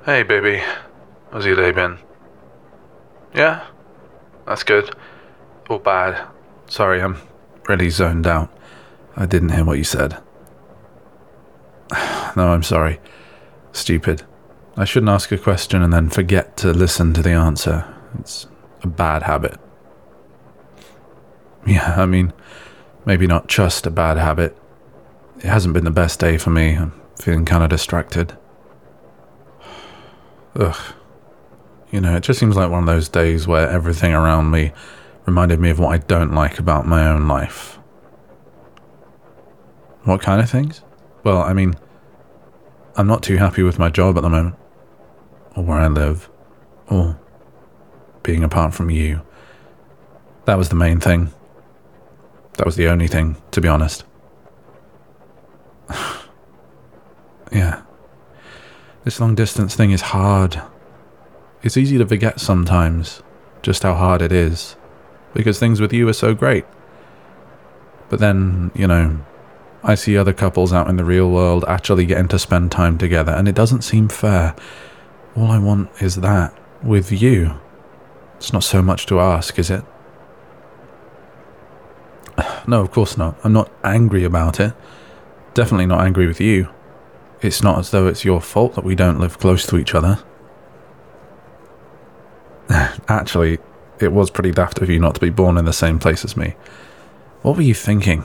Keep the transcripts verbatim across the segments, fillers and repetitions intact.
Hey, baby. How's your day been? Yeah? That's good. Or bad? Sorry, I'm really zoned out. I didn't hear what you said. No, I'm sorry. Stupid. I shouldn't ask a question and then forget to listen to the answer. It's a bad habit. Yeah, I mean, maybe not just a bad habit. It hasn't been the best day for me. I'm feeling kind of distracted. Ugh. You know, it just seems like one of those days where everything around me reminded me of what I don't like about my own life. What kind of things? Well, I mean, I'm not too happy with my job at the moment, or where I live, or being apart from you. That was the main thing. That was the only thing, to be honest. Yeah. This long distance thing is hard. It's easy to forget sometimes just how hard it is, because things with you are so great. But then, you know, I see other couples out in the real world actually getting to spend time together, and it doesn't seem fair. All I want is that, with you. It's not so much to ask, is it? No, of course not. I'm not angry about it. Definitely not angry with you. It's not as though it's your fault that we don't live close to each other. Actually, it was pretty daft of you not to be born in the same place as me. What were you thinking?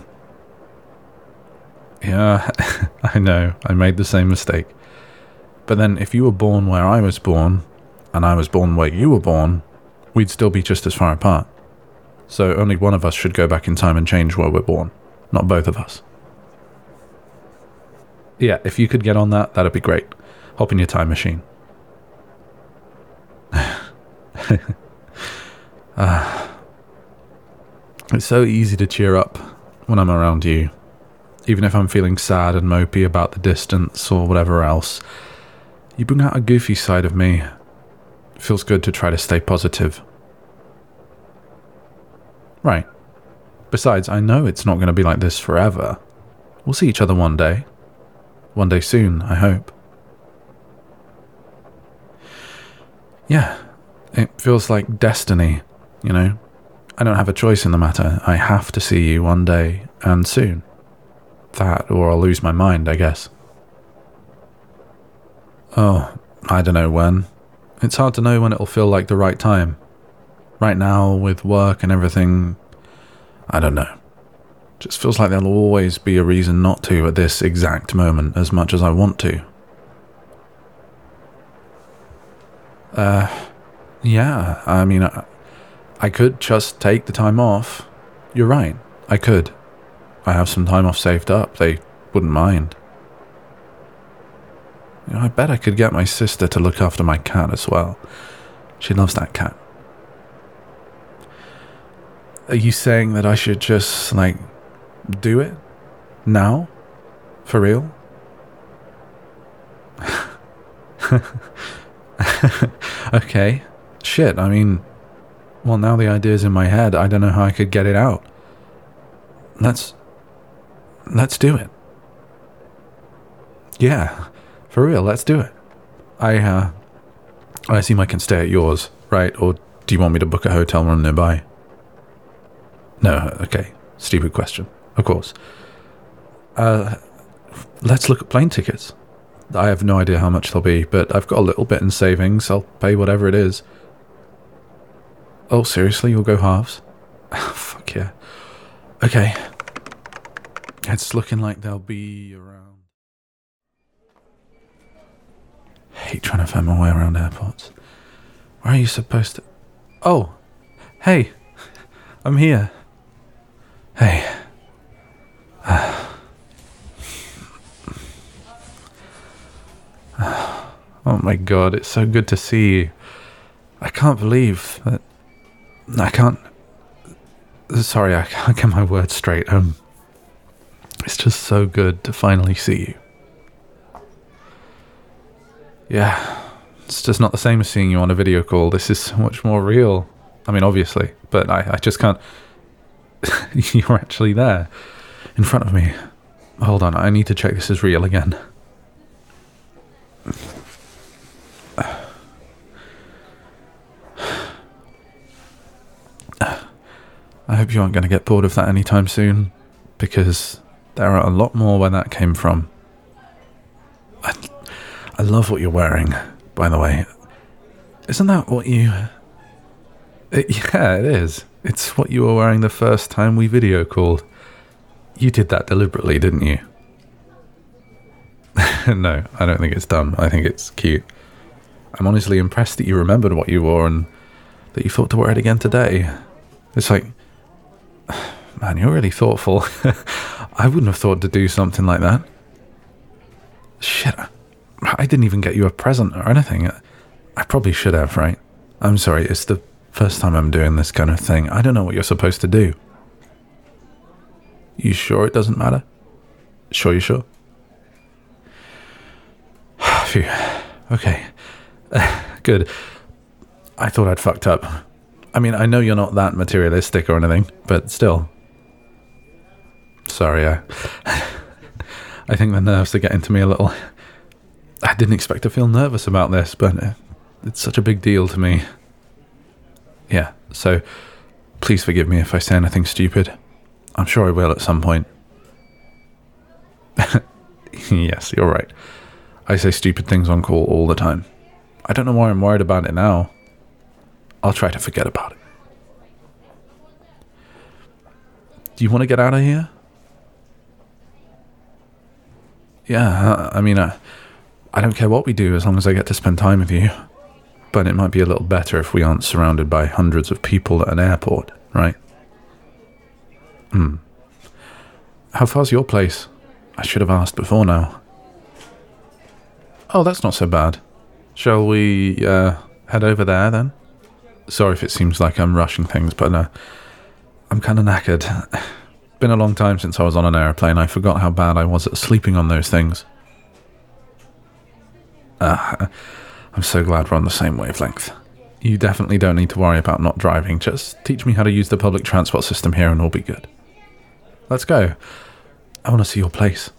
Yeah, I know, I made the same mistake. But then if you were born where I was born, and I was born where you were born, we'd still be just as far apart. So only one of us should go back in time and change where we're born, not both of us. Yeah, if you could get on that, that'd be great. Hop in your time machine. uh, it's so easy to cheer up when I'm around you. Even if I'm feeling sad and mopey about the distance or whatever else, you bring out a goofy side of me. It feels good to try to stay positive. Right. Besides, I know it's not going to be like this forever. We'll see each other one day. One day soon, I hope. Yeah, it feels like destiny, you know? I don't have a choice in the matter. I have to see you one day, and soon. That, or I'll lose my mind, I guess. Oh, I don't know when. It's hard to know when it'll feel like the right time. Right now, with work and everything, I don't know. Just feels like there'll always be a reason not to at this exact moment, as much as I want to. Uh, yeah, I mean, I, I could just take the time off. You're right, I could. I have some time off saved up, they wouldn't mind. You know, I bet I could get my sister to look after my cat as well. She loves that cat. Are you saying that I should just, like, do it? Now? For real? Okay. Shit, I mean, well, now the idea's in my head, I don't know how I could get it out. Let's... Let's do it. Yeah, for real, let's do it. I, uh... I assume I can stay at yours, right? Or do you want me to book a hotel room nearby? No, okay. Stupid question. Of course. Uh, let's look at plane tickets. I have no idea how much they'll be, but I've got a little bit in savings. I'll pay whatever it is. Oh, seriously? You'll go halves? Fuck yeah. Okay. It's looking like they'll be around... I hate trying to find my way around airports. Where are you supposed to... Oh! Hey! I'm here. Hey. Oh my god, it's so good to see you. I can't believe that... I can't... Sorry, I can't get my words straight. Um, it's just so good to finally see you. Yeah, it's just not the same as seeing you on a video call. This is so much more real. I mean, obviously, but I, I just can't... You're actually there, in front of me. Hold on, I need to check this is real again. I hope you aren't going to get bored of that anytime soon, because there are a lot more where that came from. I, I love what you're wearing, by the way. Isn't that what you... It, yeah, it is. It's what you were wearing the first time we video called. You did that deliberately, didn't you? No, I don't think it's dumb. I think it's cute. I'm honestly impressed that you remembered what you wore and that you thought to wear it again today. It's like... Man, you're really thoughtful. I wouldn't have thought to do something like that. Shit, I didn't even get you a present or anything. I probably should have, right? I'm sorry, it's the first time I'm doing this kind of thing. I don't know what you're supposed to do. You sure it doesn't matter? Sure you sure? Phew. Okay. Good. I thought I'd fucked up. I mean, I know you're not that materialistic or anything, but still. Sorry, I... I think the nerves are getting to me a little. I didn't expect to feel nervous about this, but it's such a big deal to me. Yeah, so please forgive me if I say anything stupid. I'm sure I will at some point. Yes, you're right. I say stupid things on call all the time. I don't know why I'm worried about it now. I'll try to forget about it. Do you want to get out of here? Yeah, I mean, I, I don't care what we do as long as I get to spend time with you. But it might be a little better if we aren't surrounded by hundreds of people at an airport, right? Hmm. How far's your place? I should have asked before now. Oh, that's not so bad. Shall we uh, head over there then? Sorry if it seems like I'm rushing things, but uh, I'm kind of knackered. Been a long time since I was on an airplane. I forgot how bad I was at sleeping on those things. Uh, I'm so glad we're on the same wavelength. You definitely don't need to worry about not driving. Just teach me how to use the public transport system here and we'll be good. Let's go. I want to see your place.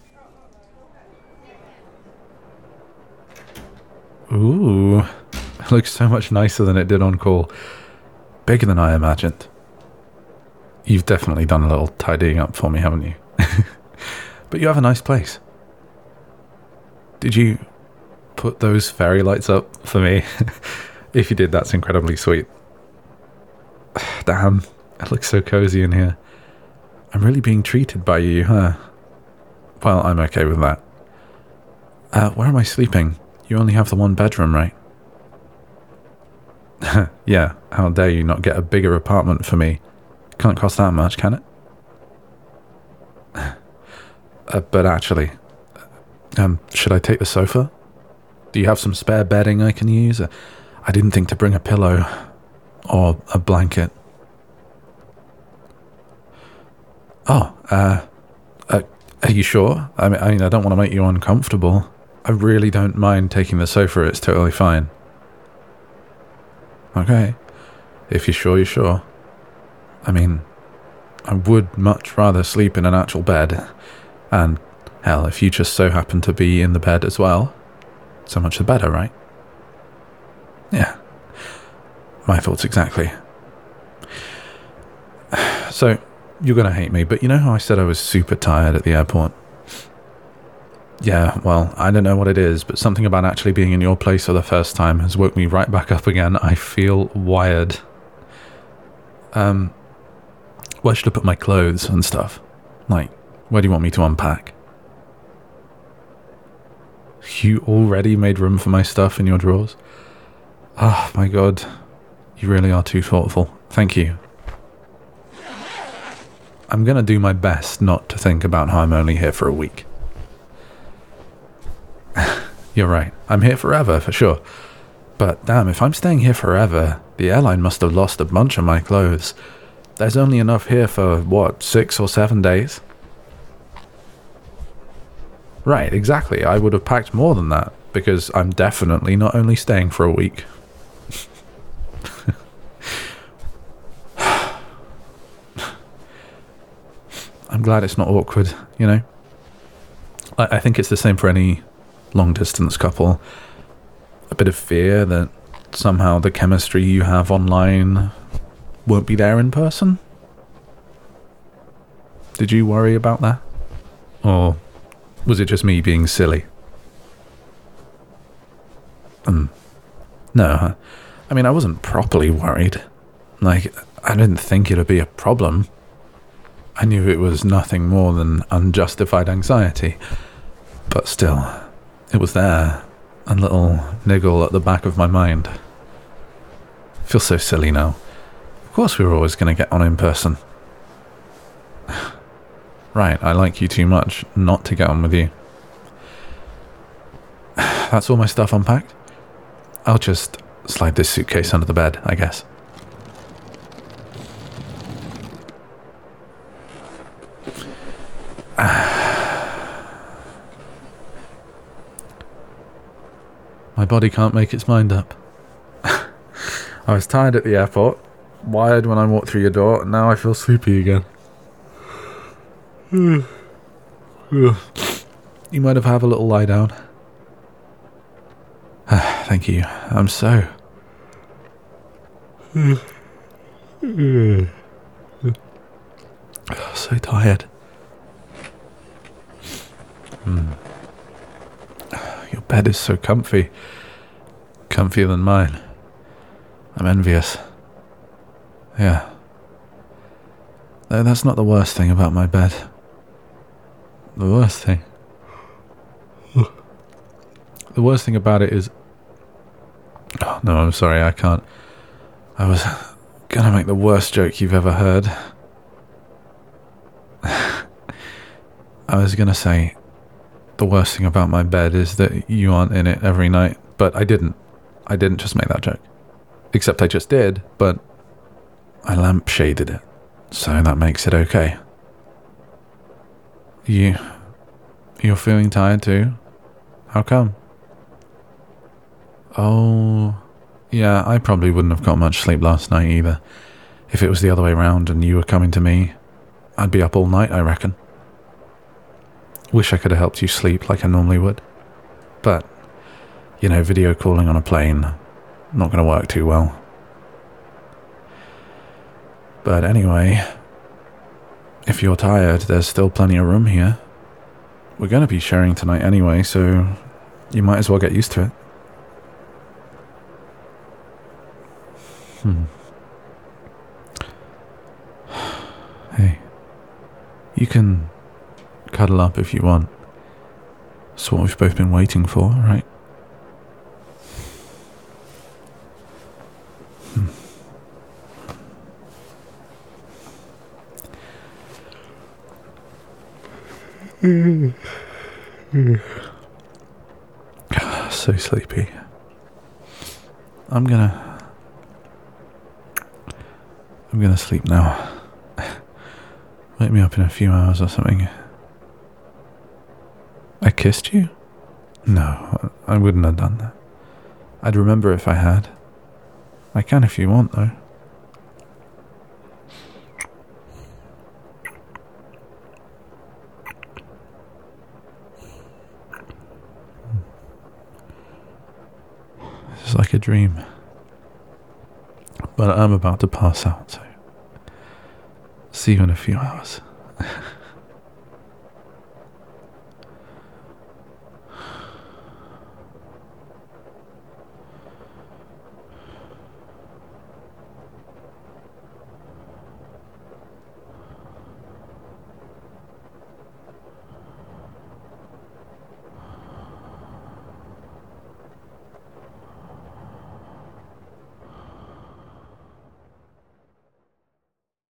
Ooh, it looks so much nicer than it did on call. Bigger than I imagined. You've definitely done a little tidying up for me, haven't you? But you have a nice place. Did you put those fairy lights up for me? If you did, that's incredibly sweet. Damn, it looks so cozy in here. I'm really being treated by you, huh? Well, I'm okay with that. Uh, where am I sleeping? You only have the one bedroom, right? Yeah, how dare you not get a bigger apartment for me? Can't cost that much, can it? uh, but actually, um, should I take the sofa? Do you have some spare bedding I can use? Uh, I didn't think to bring a pillow or a blanket. Oh, uh, uh are you sure? I mean, I mean, I don't want to make you uncomfortable. I really don't mind taking the sofa. It's totally fine. Okay, if you're sure, you're sure. I mean, I would much rather sleep in an actual bed. And, hell, if you just so happen to be in the bed as well, so much the better, right? Yeah. My thoughts exactly. So, you're going to hate me, but you know how I said I was super tired at the airport? Yeah, well, I don't know what it is, but something about actually being in your place for the first time has woke me right back up again. I feel wired. Um... Where should I put my clothes and stuff? Like, where do you want me to unpack? You already made room for my stuff in your drawers? Oh my god. You really are too thoughtful. Thank you. I'm gonna do my best not to think about how I'm only here for a week. You're right. I'm here forever, for sure. But damn, if I'm staying here forever, the airline must have lost a bunch of my clothes. There's only enough here for, what, six or seven days? Right, exactly. I would have packed more than that, because I'm definitely not only staying for a week. I'm glad it's not awkward, you know? I, I think it's the same for any long-distance couple. A bit of fear that somehow the chemistry you have online won't be there in person. Did you worry about that? Or was it just me being silly? Um, no, I mean, I wasn't properly worried. Like, I didn't think it'd be a problem. I knew it was nothing more than unjustified anxiety. But still, it was there, a little niggle at the back of my mind. I feel so silly now. Of course we were always going to get on in person. Right, I like you too much not to get on with you. That's all my stuff unpacked? I'll just slide this suitcase under the bed, I guess. My body can't make its mind up. I was tired at the airport, wired when I walked through your door, and now I feel sleepy again. You might have have a little lie down. Thank you. I'm so... so tired. Mm. Your bed is so comfy. Comfier than mine. I'm envious. Yeah. Though that's not the worst thing about my bed. The worst thing... The worst thing about it is... Oh, no, I'm sorry, I can't. I was gonna make the worst joke you've ever heard. I was gonna say, the worst thing about my bed is that you aren't in it every night, but I didn't. I didn't just make that joke. Except I just did, but I lampshaded it, so that makes it okay. You... You're feeling tired too? How come? Oh, yeah, I probably wouldn't have got much sleep last night either. If it was the other way round and you were coming to me, I'd be up all night, I reckon. Wish I could have helped you sleep like I normally would. But, you know, video calling on a plane, not going to work too well. But anyway, if you're tired, there's still plenty of room here. We're going to be sharing tonight anyway, so you might as well get used to it. Hmm. Hey, you can cuddle up if you want. It's what we've both been waiting for, right? Hmm. So sleepy. I'm gonna... I'm gonna sleep now. Wake me up in a few hours or something. I kissed you? No, I wouldn't have done that. I'd remember if I had. I can if you want, though. This is like a dream. But I'm about to pass out, so see you in a few hours.